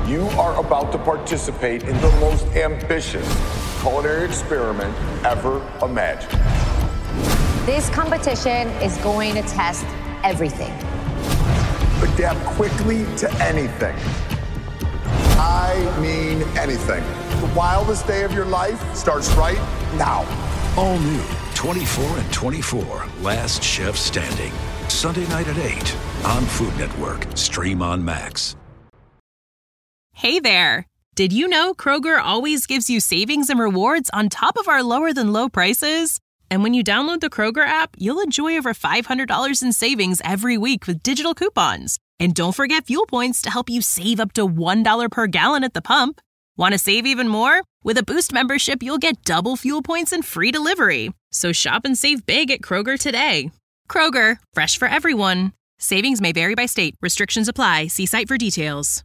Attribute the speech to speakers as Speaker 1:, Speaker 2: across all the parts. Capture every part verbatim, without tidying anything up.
Speaker 1: You are about to participate in the most ambitious culinary experiment ever imagined.
Speaker 2: This competition is going to test everything.
Speaker 1: Adapt quickly to anything. I mean anything. The wildest day of your life starts right now.
Speaker 3: All new twenty-four and twenty-four, Last Chef Standing. Sunday night at eight on Food Network. Stream on Max.
Speaker 4: Hey there. Did you know Kroger always gives you savings and rewards on top of our lower than low prices? And when you download the Kroger app, you'll enjoy over five hundred dollars in savings every week with digital coupons. And don't forget fuel points to help you save up to one dollar per gallon at the pump. Want to save even more? With a Boost membership, you'll get double fuel points and free delivery. So shop and save big at Kroger today. Kroger, fresh for everyone. Savings may vary by state. Restrictions apply. See site for details.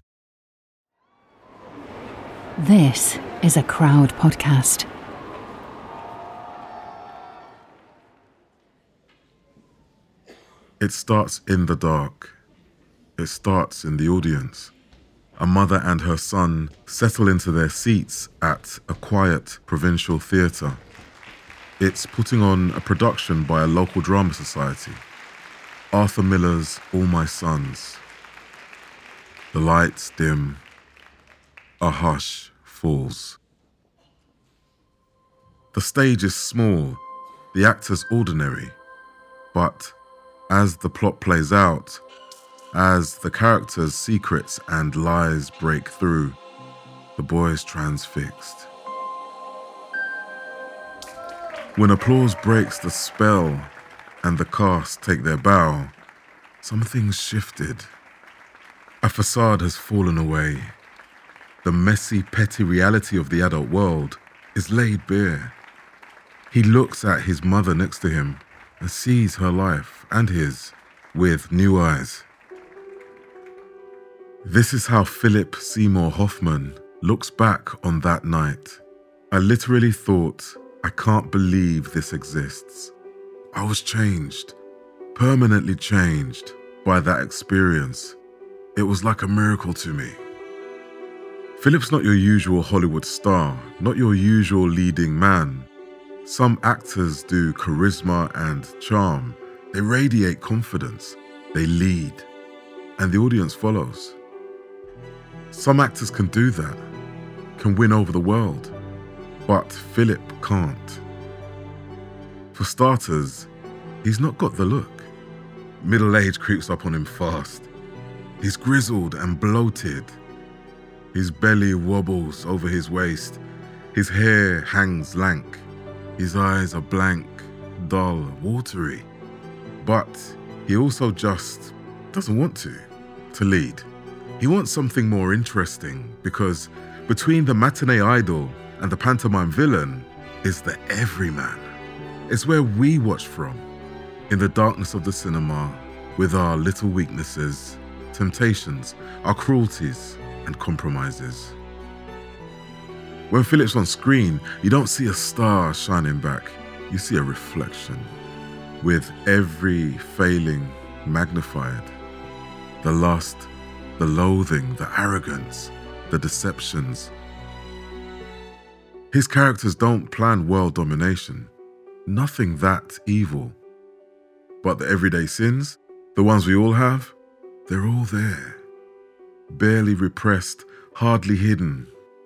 Speaker 5: This is a Crowd podcast.
Speaker 6: It starts in the dark. It starts in the audience. A mother and her son settle into their seats at a quiet provincial theatre. It's putting on a production by a local drama society. Arthur Miller's All My Sons. The lights dim. A hush falls. The stage is small, the actors ordinary, but as the plot plays out, as the characters' secrets and lies break through, the boy's transfixed. When applause breaks the spell and the cast take their bow, something's shifted. A facade has fallen away. The messy, petty reality of the adult world is laid bare. He looks at his mother next to him and sees her life and his with new eyes. This is how Philip Seymour Hoffman looks back on that night. I literally thought, I can't believe this exists. I was changed, permanently changed by that experience. It was like a miracle to me. Philip's not your usual Hollywood star, not your usual leading man. Some actors do charisma and charm. They radiate confidence. They lead. And the audience follows. Some actors can do that, can win over the world. But Philip can't. For starters, he's not got the look. Middle age creeps up on him fast. He's grizzled and bloated. His belly wobbles over his waist. His hair hangs lank. His eyes are blank, dull, watery. But he also just doesn't want to, to lead. He wants something more interesting because between the matinee idol and the pantomime villain is the everyman. It's where we watch from, in the darkness of the cinema, with our little weaknesses, temptations, our cruelties, and compromises. When Philip's on screen, you don't see a star shining back. You see a reflection, with every failing magnified. The lust, the loathing, the arrogance, the deceptions. His characters don't plan world domination. Nothing that evil. But the everyday sins, the ones we all have, they're all there. Barely repressed, hardly hidden.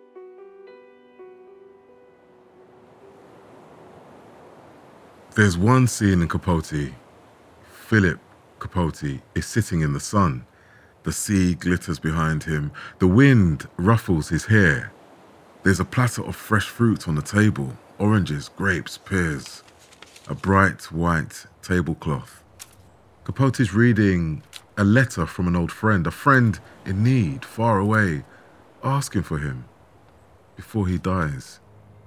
Speaker 6: There's one scene in Capote. Philip Capote is sitting in the sun. The sea glitters behind him. The wind ruffles his hair. There's a platter of fresh fruit on the table. Oranges, grapes, pears. A bright white tablecloth. Capote's reading a letter from an old friend, a friend in need, far away, asking for him before he dies.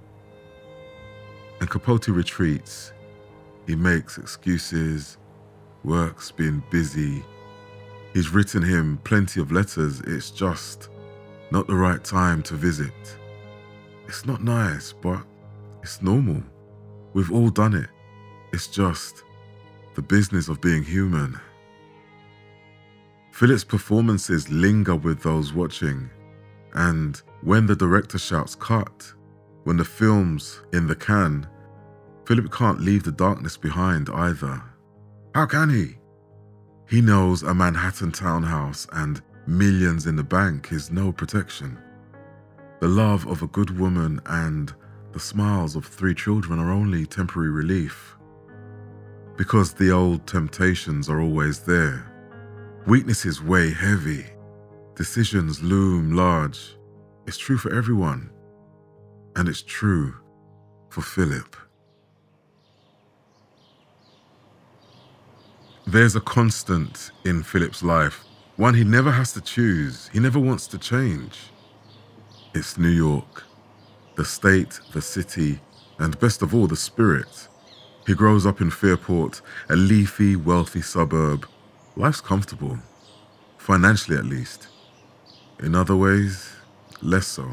Speaker 6: And Capote retreats. He makes excuses. Work's been busy. He's written him plenty of letters. It's just not the right time to visit. It's not nice, but it's normal. We've all done it. It's just the business of being human. Philip's performances linger with those watching. And when the director shouts cut, when the film's in the can, Philip can't leave the darkness behind either. How can he? He knows a Manhattan townhouse and millions in the bank is no protection. The love of a good woman and the smiles of three children are only temporary relief. Because the old temptations are always there. Weaknesses weigh heavy. Decisions loom large. It's true for everyone. And it's true for Philip. There's a constant in Philip's life, one he never has to choose, he never wants to change. It's New York, the state, the city, and best of all, the spirit. He grows up in Fairport, a leafy, wealthy suburb. Life's comfortable, financially at least. In other ways, less so.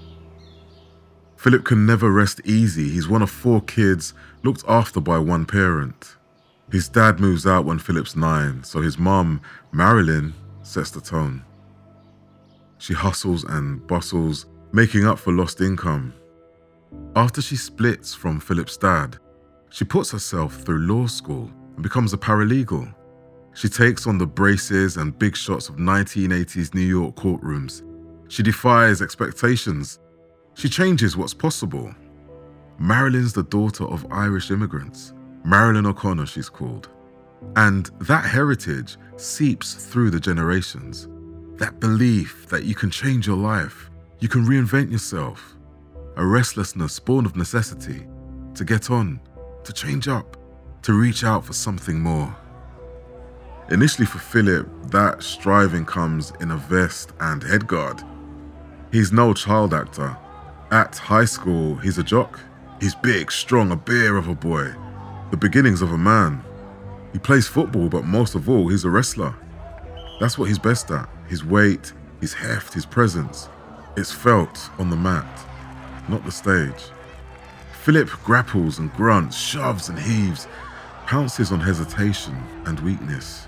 Speaker 6: Philip can never rest easy. He's one of four kids, looked after by one parent. His dad moves out when Philip's nine, so his mom, Marilyn, sets the tone. She hustles and bustles, making up for lost income. After she splits from Philip's dad, she puts herself through law school and becomes a paralegal. She takes on the braces and big shots of nineteen eighties New York courtrooms. She defies expectations. She changes what's possible. Marilyn's the daughter of Irish immigrants. Marilyn O'Connor, she's called. And that heritage seeps through the generations. That belief that you can change your life, you can reinvent yourself. A restlessness born of necessity, to get on, to change up, to reach out for something more. Initially for Philip, that striving comes in a vest and headguard. He's no child actor. At high school, he's a jock. He's big, strong, a bear of a boy. The beginnings of a man. He plays football, but most of all, he's a wrestler. That's what he's best at. His weight, his heft, his presence. It's felt on the mat, not the stage. Philip grapples and grunts, shoves and heaves, pounces on hesitation and weakness.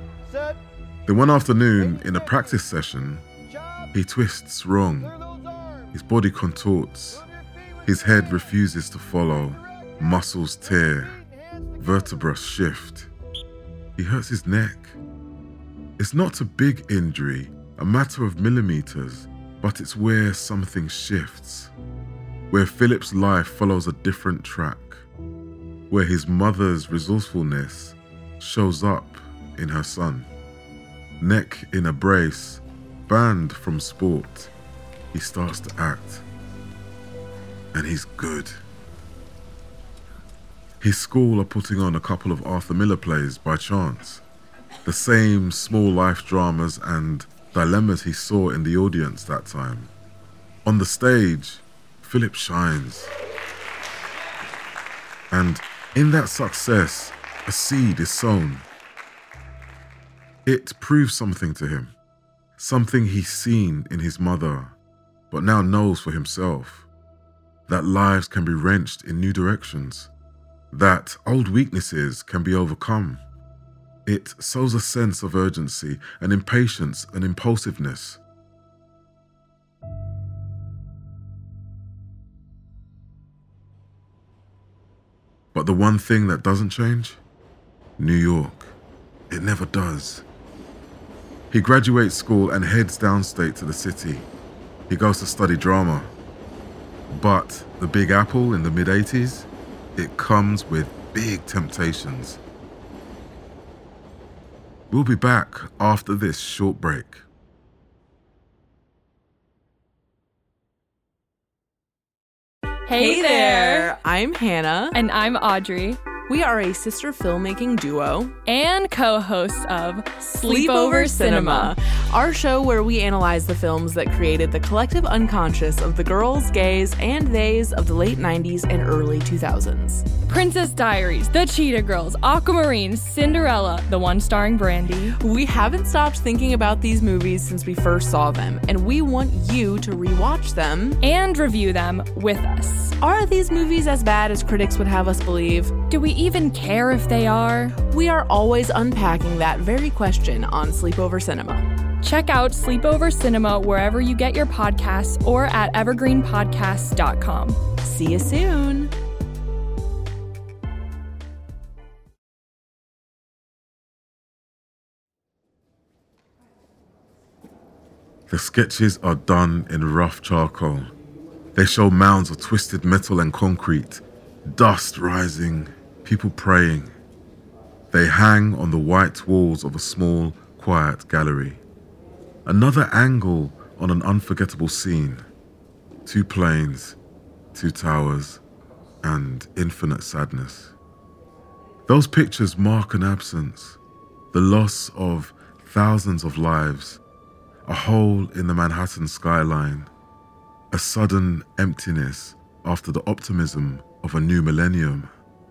Speaker 6: Then one afternoon, in a practice session, he twists wrong. His body contorts. His head refuses to follow. Muscles tear. Vertebrae shift. He hurts his neck. It's not a big injury, a matter of millimeters, but it's where something shifts. Where Philip's life follows a different track. Where his mother's resourcefulness shows up in her son. Neck in a brace, banned from sport, he starts to act. And he's good. His school are putting on a couple of Arthur Miller plays by chance. The same small life dramas and dilemmas he saw in the audience that time. On the stage, Philip shines. And in that success, a seed is sown. It proves something to him, something he's seen in his mother, but now knows for himself, that lives can be wrenched in new directions, that old weaknesses can be overcome. It sows a sense of urgency, an impatience, an impulsiveness. But the one thing that doesn't change? New York. It never does. He graduates school and heads downstate to the city. He goes to study drama. But the Big Apple in the mid eighties, it comes with big temptations. We'll be back after this short break.
Speaker 7: Hey there!
Speaker 8: I'm Hannah.
Speaker 7: And I'm Audrey.
Speaker 8: We are a sister filmmaking duo
Speaker 7: and co-hosts of
Speaker 8: Sleepover Cinema, our show where we analyze the films that created the collective unconscious of the girls, gays, and theys of the late nineties and early two thousands.
Speaker 7: Princess Diaries, The Cheetah Girls, Aquamarine, Cinderella, the one starring Brandy.
Speaker 8: We haven't stopped thinking about these movies since we first saw them, and we want you to rewatch them
Speaker 7: and review them with us.
Speaker 8: Are these movies as bad as critics would have us believe?
Speaker 7: Do we even care if they are?
Speaker 8: We are always unpacking that very question on Sleepover Cinema.
Speaker 7: Check out Sleepover Cinema wherever you get your podcasts or at evergreen podcasts dot com.
Speaker 8: See you soon.
Speaker 6: The sketches are done in rough charcoal. They show mounds of twisted metal and concrete, dust rising, people praying. They hang on the white walls of a small, quiet gallery. Another angle on an unforgettable scene. Two planes, two towers, and infinite sadness. Those pictures mark an absence, the loss of thousands of lives, a hole in the Manhattan skyline, a sudden emptiness after the optimism of a new millennium.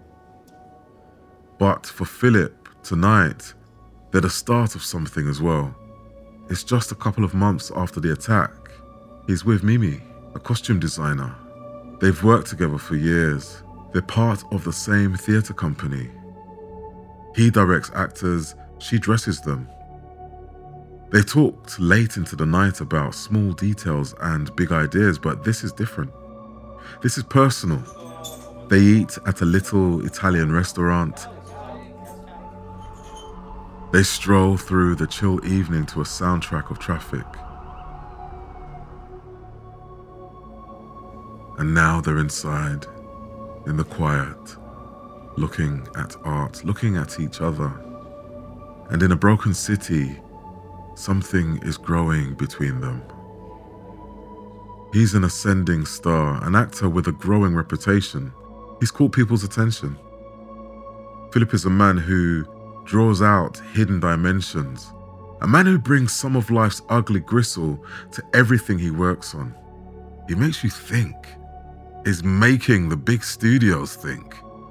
Speaker 6: But for Philip, tonight, they're the start of something as well. It's just a couple of months after the attack. He's with Mimi, a costume designer. They've worked together for years. They're part of the same theatre company. He directs actors, she dresses them. They talked late into the night about small details and big ideas, but this is different. This is personal. They eat at a little Italian restaurant. They stroll through the chill evening to a soundtrack of traffic. And now they're inside, in the quiet, looking at art, looking at each other. And in a broken city, something is growing between them. He's an ascending star, an actor with a growing reputation. He's caught people's attention. Philip is a man who draws out hidden dimensions, a man who brings some of life's ugly gristle to everything he works on. He makes you think. He's making the big studios think.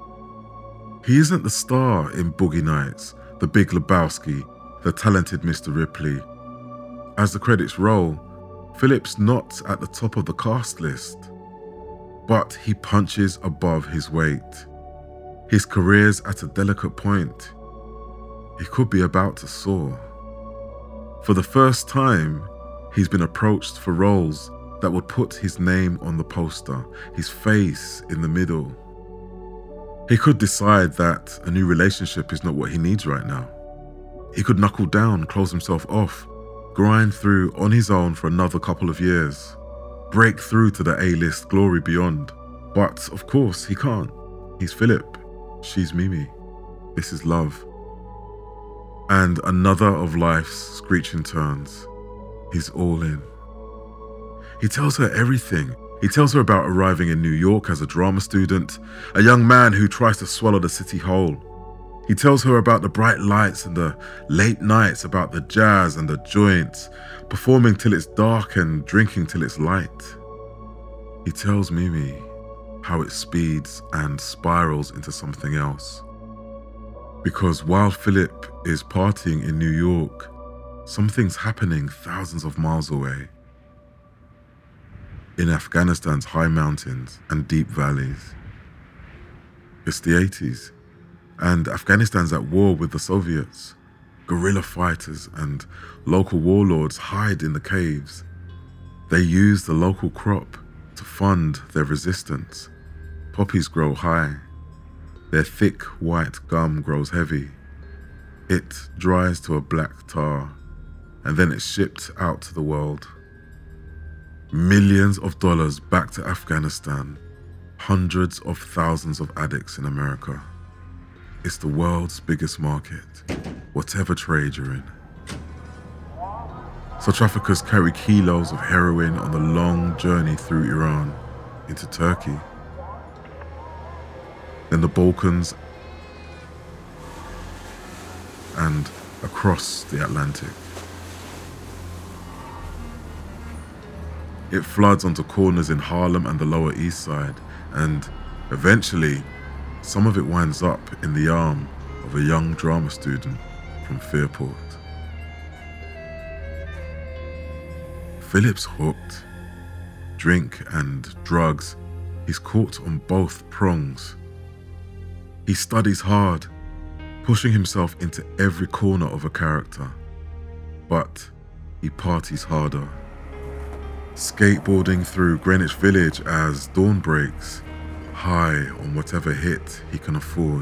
Speaker 6: He isn't the star in Boogie Nights, the Big Lebowski, the talented Mister Ripley. As the credits roll, Philip's not at the top of the cast list, but he punches above his weight. His career's at a delicate point. He could be about to soar. For the first time, he's been approached for roles that would put his name on the poster, his face in the middle. He could decide that a new relationship is not what he needs right now. He could knuckle down, close himself off, grind through on his own for another couple of years, break through to the A-list glory beyond. But of course, he can't. He's Philip. She's Mimi. This is love. And another of life's screeching turns. He's all in. He tells her everything. He tells her about arriving in New York as a drama student, a young man who tries to swallow the city whole. He tells her about the bright lights and the late nights, about the jazz and the joints, performing till it's dark and drinking till it's light. He tells Mimi how it speeds and spirals into something else. Because while Philip is partying in New York, something's happening thousands of miles away. In Afghanistan's high mountains and deep valleys. It's the eighties. And Afghanistan's at war with the Soviets. Guerrilla fighters and local warlords hide in the caves. They use the local crop to fund their resistance. Poppies grow high. Their thick white gum grows heavy. It dries to a black tar, and then it's shipped out to the world. Millions of dollars back to Afghanistan. Hundreds of thousands of addicts in America. It's the world's biggest market, whatever trade you're in. So traffickers carry kilos of heroin on the long journey through Iran into Turkey, then the Balkans, and across the Atlantic. It floods onto corners in Harlem and the Lower East Side, and eventually, some of it winds up in the arm of a young drama student from Fairport. Philip's hooked. Drink and drugs, he's caught on both prongs. He studies hard, pushing himself into every corner of a character. But he parties harder. Skateboarding through Greenwich Village as dawn breaks, high on whatever hit he can afford.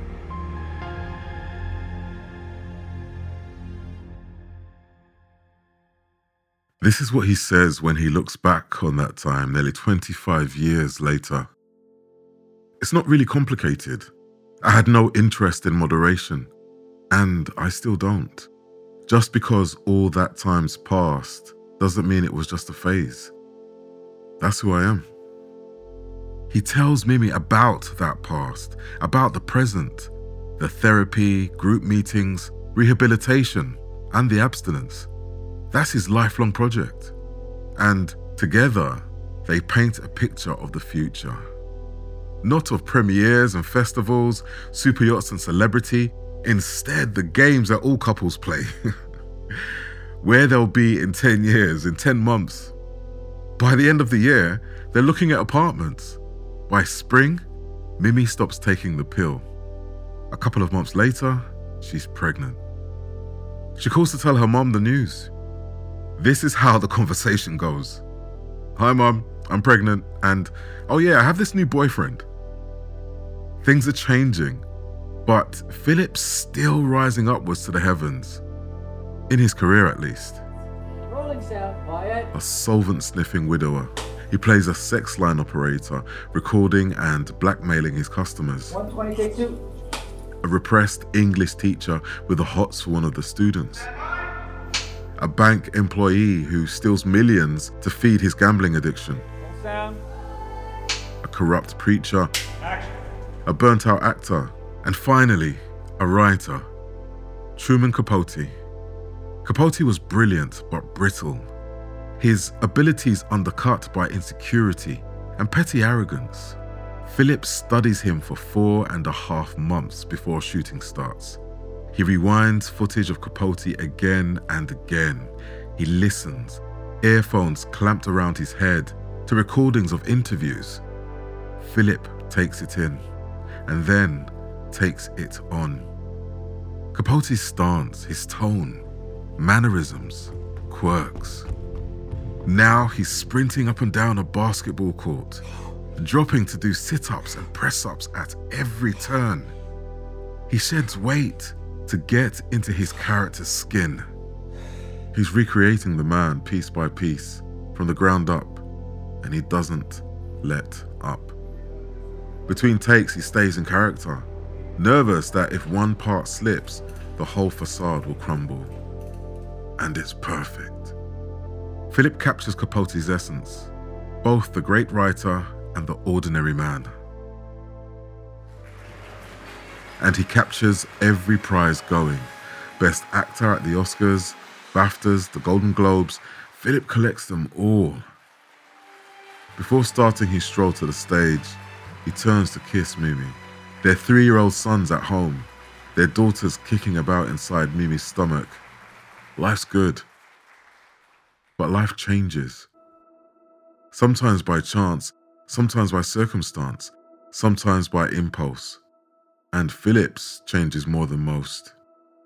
Speaker 6: This is what he says when he looks back on that time nearly twenty-five years later. It's not really complicated. I had no interest in moderation, and I still don't. Just because all that time's passed doesn't mean it was just a phase. That's who I am. He tells Mimi about that past, about the present, the therapy, group meetings, rehabilitation, and the abstinence. That's his lifelong project. And together, they paint a picture of the future. Not of premieres and festivals, super yachts and celebrity. Instead, the games that all couples play. Where they'll be in ten years, in ten months. By the end of the year, they're looking at apartments. By spring, Mimi stops taking the pill. A couple of months later, she's pregnant. She calls to tell her mom the news. This is how the conversation goes. Hi mom, I'm pregnant, and oh yeah, I have this new boyfriend. Things are changing, but Philip's still rising upwards to the heavens. In his career at least.
Speaker 9: Rolling sound, quiet.
Speaker 6: A solvent-sniffing widower. He plays a sex line operator, recording and blackmailing his customers.
Speaker 9: one twenty, take two.
Speaker 6: A repressed English teacher with the hots for one of the students. A bank employee who steals millions to feed his gambling addiction.
Speaker 9: Roll sound.
Speaker 6: A corrupt preacher.
Speaker 9: Action.
Speaker 6: A burnt-out actor. And finally, a writer. Truman Capote. Capote was brilliant but brittle. His abilities undercut by insecurity and petty arrogance. Philip studies him for four and a half months before shooting starts. He rewinds footage of Capote again and again. He listens, earphones clamped around his head, to recordings of interviews. Philip takes it in, and then takes it on. Capote's stance, his tone, mannerisms, quirks. Now he's sprinting up and down a basketball court, dropping to do sit-ups and press-ups at every turn. He sheds weight to get into his character's skin. He's recreating the man piece by piece, from the ground up, and he doesn't let up. Between takes, he stays in character, nervous that if one part slips, the whole facade will crumble. And it's perfect. Philip captures Capote's essence, both the great writer and the ordinary man. And he captures every prize going. Best actor at the Oscars, BAFTAs, the Golden Globes. Philip collects them all. Before starting his stroll to the stage, he turns to kiss Mimi. Their three-year-old son's at home. Their daughter's kicking about inside Mimi's stomach. Life's good. But life changes. Sometimes by chance, sometimes by circumstance, sometimes by impulse. And Philip's changes more than most.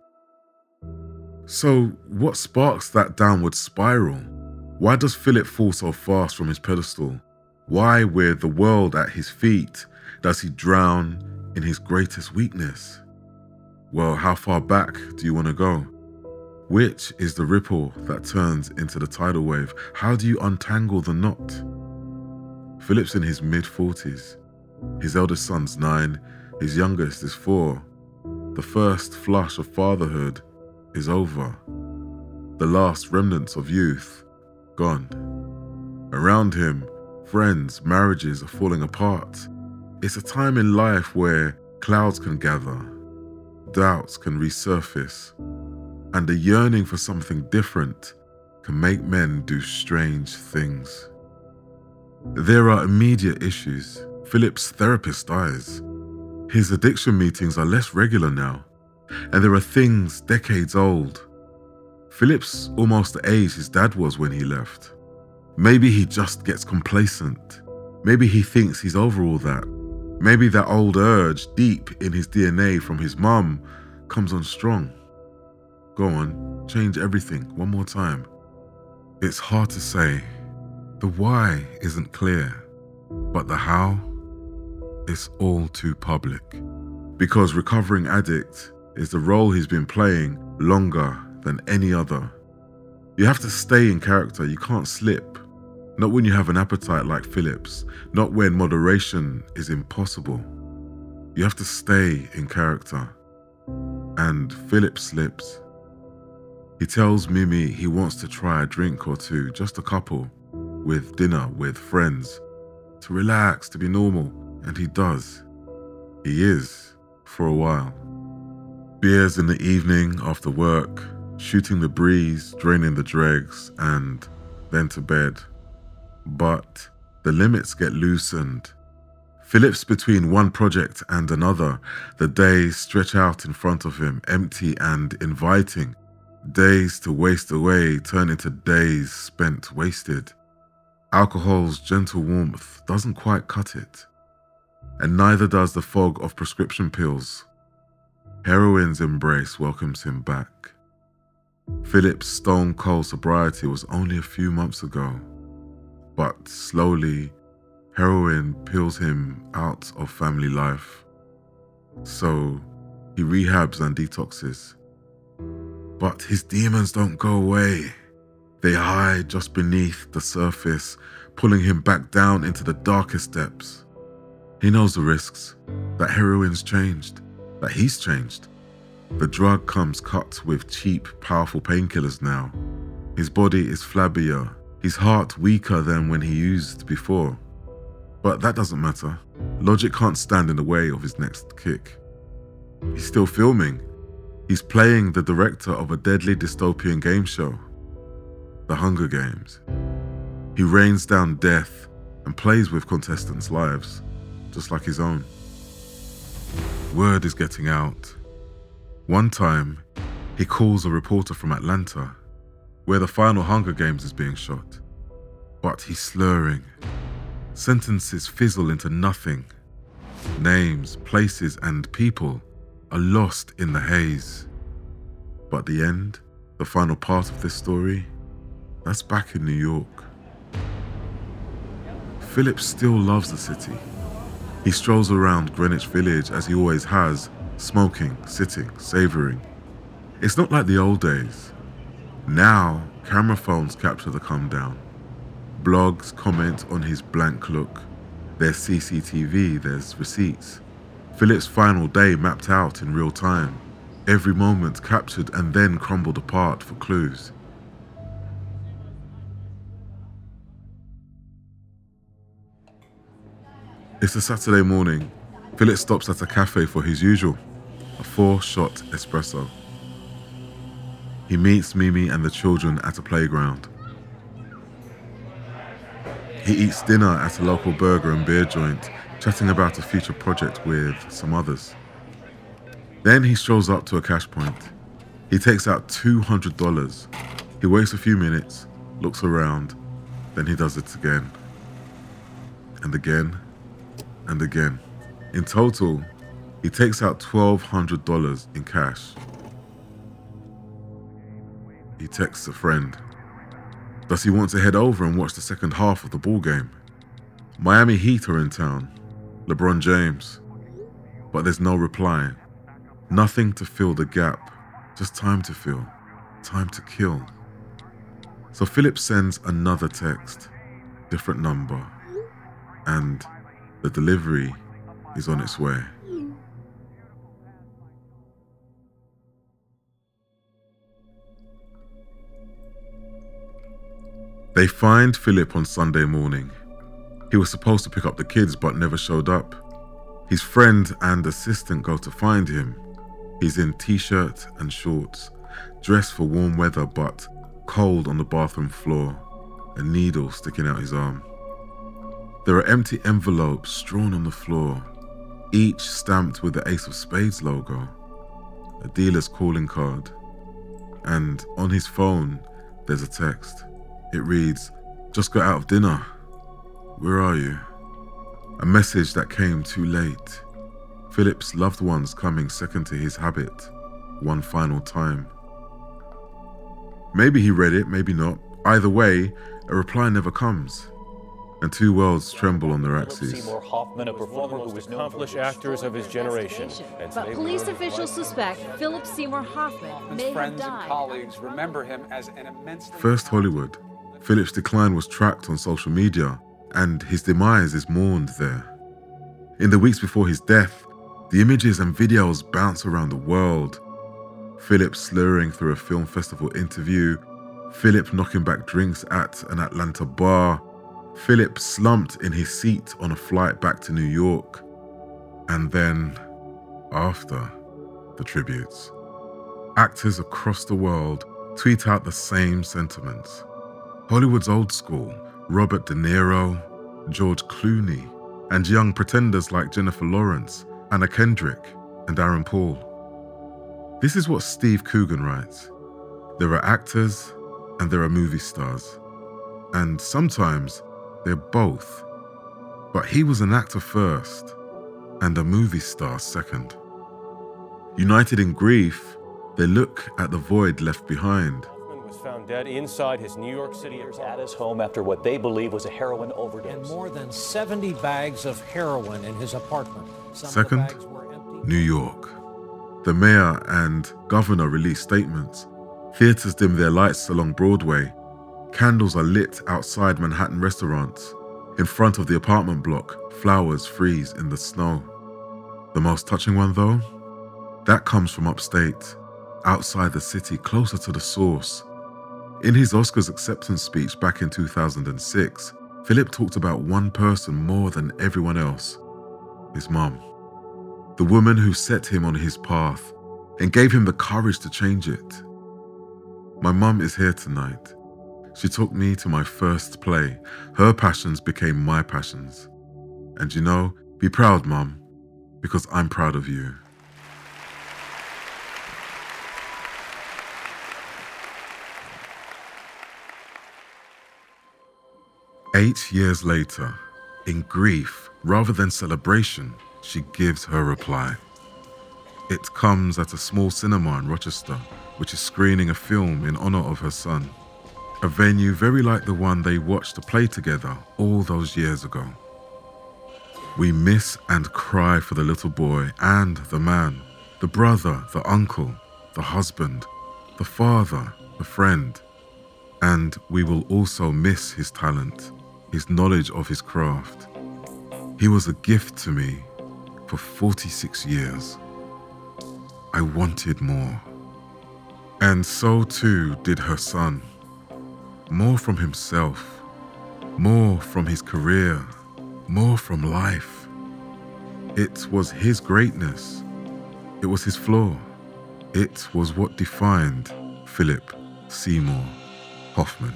Speaker 6: So, what sparks that downward spiral? Why does Philip fall so fast from his pedestal? Why, with the world at his feet, does he drown in his greatest weakness? Well, how far back do you want to go? Which is the ripple that turns into the tidal wave? How do you untangle the knot? Philip's in his mid-forties. His eldest son's nine. His youngest is four. The first flush of fatherhood is over. The last remnants of youth, gone. Around him, friends, marriages are falling apart. It's a time in life where clouds can gather, doubts can resurface, and the yearning for something different can make men do strange things. There are immediate issues. Philip's therapist dies. His addiction meetings are less regular now, and there are things decades old. Philip's almost the age his dad was when he left. Maybe he just gets complacent. Maybe he thinks he's over all that. Maybe that old urge deep in his D N A from his mum comes on strong. Go on, change everything one more time. It's hard to say. The why isn't clear, but the how is all too public. Because recovering addict is the role he's been playing longer than any other. You have to stay in character, you can't slip. Not when you have an appetite like Philip's, not when moderation is impossible. You have to stay in character. And Philip slips. He tells Mimi he wants to try a drink or two, just a couple, with dinner, with friends, to relax, to be normal, and he does. He is, for a while. Beers in the evening after work, shooting the breeze, draining the dregs, and then to bed. But the limits get loosened. Philip's between one project and another. The days stretch out in front of him, empty and inviting. Days to waste away turn into days spent wasted. Alcohol's gentle warmth doesn't quite cut it. And neither does the fog of prescription pills. Heroin's embrace welcomes him back. Philip's stone-cold sobriety was only a few months ago. But slowly, heroin peels him out of family life. So he rehabs and detoxes. But his demons don't go away. They hide just beneath the surface, pulling him back down into the darkest depths. He knows the risks, that heroin's changed, that he's changed. The drug comes cut with cheap, powerful painkillers now. His body is flabbier, his heart weaker than when he used before. But that doesn't matter. Logic can't stand in the way of his next kick. He's still filming. He's playing the director of a deadly dystopian game show, The Hunger Games. He rains down death and plays with contestants' lives, just like his own. Word is getting out. One time, he calls a reporter from Atlanta, where the final Hunger Games is being shot. But he's slurring. Sentences fizzle into nothing. Names, places, and people are lost in the haze. But the end, the final part of this story, that's back in New York. Philip still loves the city. He strolls around Greenwich Village as he always has, smoking, sitting, savouring. It's not like the old days. Now, camera phones capture the come down. Blogs comment on his blank look. There's C C T V, there's receipts. Philip's final day mapped out in real time. Every moment captured and then crumbled apart for clues. It's a Saturday morning. Philip stops at a cafe for his usual, a four-shot espresso. He meets Mimi and the children at a playground. He eats dinner at a local burger and beer joint, chatting about a future project with some others. Then he strolls up to a cash point. He takes out two hundred dollars. He waits a few minutes, looks around, then he does it again. And again, and again. In total, he takes out twelve hundred dollars in cash. He texts a friend. Does he want to head over and watch the second half of the ball game? Miami Heat are in town. LeBron James. But there's no reply. Nothing to fill the gap. Just time to fill. Time to kill. So Philip sends another text. Different number. And the delivery is on its way. They find Philip on Sunday morning. He was supposed to pick up the kids but never showed up. His friend and assistant go to find him. He's in t-shirt and shorts, dressed for warm weather but cold on the bathroom floor, a needle sticking out his arm. There are empty envelopes strewn on the floor, each stamped with the Ace of Spades logo, a dealer's calling card, and on his phone there's a text. It reads, "Just got out of dinner. Where are you?" A message that came too late. Philip's loved ones coming second to his habit, one final time. Maybe he read it, maybe not. Either way, a reply never comes, and two worlds tremble on their axes.
Speaker 10: Seymour Hoffman, a performer who was accomplished actors of his generation. And
Speaker 11: but police officials suspect Philip Seymour Hoffman may have died.
Speaker 12: Friends and colleagues remember him as an immensely...
Speaker 6: First Hollywood. Philip's decline was tracked on social media, and his demise is mourned there. In the weeks before his death, the images and videos bounce around the world. Philip slurring through a film festival interview, Philip knocking back drinks at an Atlanta bar, Philip slumped in his seat on a flight back to New York, and then, after the tributes, actors across the world tweet out the same sentiments. Hollywood's old school, Robert De Niro, George Clooney, and young pretenders like Jennifer Lawrence, Anna Kendrick, and Aaron Paul. This is what Steve Coogan writes. There are actors and there are movie stars. And sometimes they're both. But he was an actor first and a movie star second. United in grief, they look at the void left behind.
Speaker 10: Hoffman was found dead inside his New York City at his home after what they believe was a heroin overdose.
Speaker 13: And more than seventy bags of heroin in his apartment. Some
Speaker 6: second,
Speaker 13: of the bags were empty.
Speaker 6: New York. The mayor and governor release statements. Theaters dim their lights along Broadway. Candles are lit outside Manhattan restaurants. In front of the apartment block, flowers freeze in the snow. The most touching one, though? That comes from upstate, outside the city, closer to the source. In his Oscars acceptance speech back in two thousand six, Philip talked about one person more than everyone else, his mum. The woman who set him on his path and gave him the courage to change it. My mum is here tonight. She took me to my first play. Her passions became my passions. And you know, be proud, Mum, because I'm proud of you. Eight years later, in grief rather than celebration, she gives her reply. It comes at a small cinema in Rochester, which is screening a film in honor of her son. A venue very like the one they watched a play together all those years ago. We miss and cry for the little boy and the man, the brother, the uncle, the husband, the father, the friend. And we will also miss his talent, his knowledge of his craft. He was a gift to me for forty-six years. I wanted more. And so too did her son. More from himself, more from his career, more from life. It was his greatness. It was his flaw. It was what defined Philip Seymour Hoffman.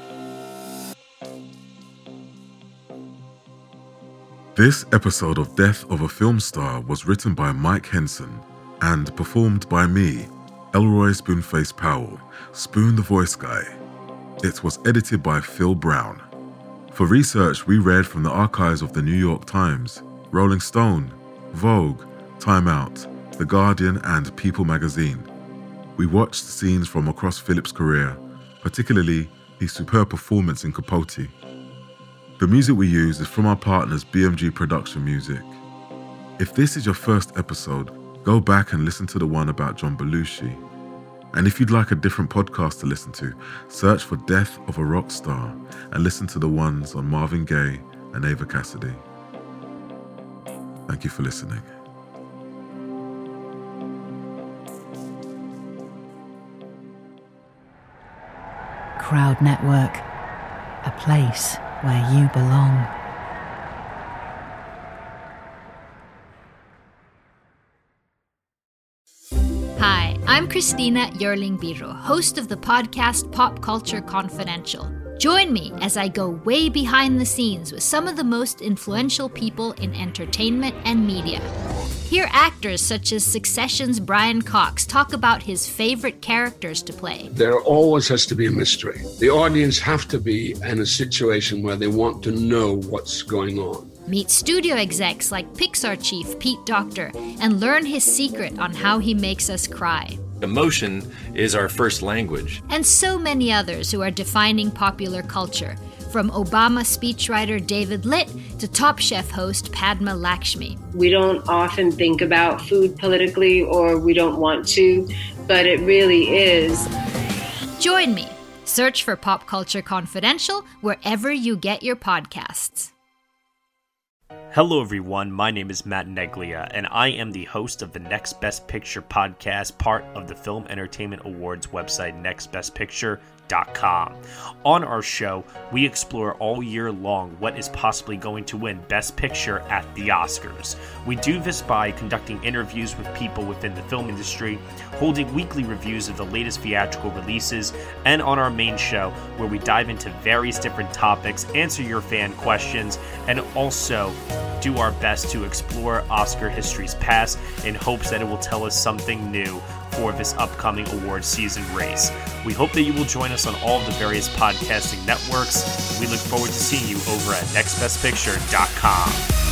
Speaker 6: This episode of Death of a Film Star was written by Mike Henson and performed by me, Elroy Spoonface Powell, Spoon the Voice Guy. It was edited by Phil Brown. For research, we read from the archives of the New York Times, Rolling Stone, Vogue, Time Out, The Guardian, and People magazine. We watched scenes from across Philip's career, particularly his superb performance in Capote. The music we use is from our partners B M G Production Music. If this is your first episode, go back and listen to the one about John Belushi. And if you'd like a different podcast to listen to, search for Death of a Rock Star and listen to the ones on Marvin Gaye and Ava Cassidy. Thank you for listening.
Speaker 5: Crowd Network, a place where you belong.
Speaker 14: Hi, I'm Christina Yerling Biro, host of the podcast Pop Culture Confidential. Join me as I go way behind the scenes with some of the most influential people in entertainment and media. Hear actors such as Succession's Brian Cox talk about his favorite characters to play.
Speaker 15: There always has to be a mystery. The audience have to be in a situation where they want to know what's going on.
Speaker 14: Meet studio execs like Pixar chief Pete Docter and learn his secret on how he makes us cry.
Speaker 16: Emotion is our first language.
Speaker 14: And so many others who are defining popular culture, from Obama speechwriter David Litt to Top Chef host Padma Lakshmi.
Speaker 17: We don't often think about food politically, or we don't want to, but it really is.
Speaker 14: Join me. Search for Pop Culture Confidential wherever you get your podcasts.
Speaker 18: Hello everyone, my name is Matt Neglia, and I am the host of the Next Best Picture podcast, part of the Film Entertainment Awards website, next best picture dot com. On our show, we explore all year long what is possibly going to win Best Picture at the Oscars. We do this by conducting interviews with people within the film industry, holding weekly reviews of the latest theatrical releases, and on our main show, where we dive into various different topics, answer your fan questions, and also do our best to explore Oscar history's past in hopes that it will tell us something new for this upcoming award season race. We hope that you will join us on all of the various podcasting networks. We look forward to seeing you over at next best picture dot com.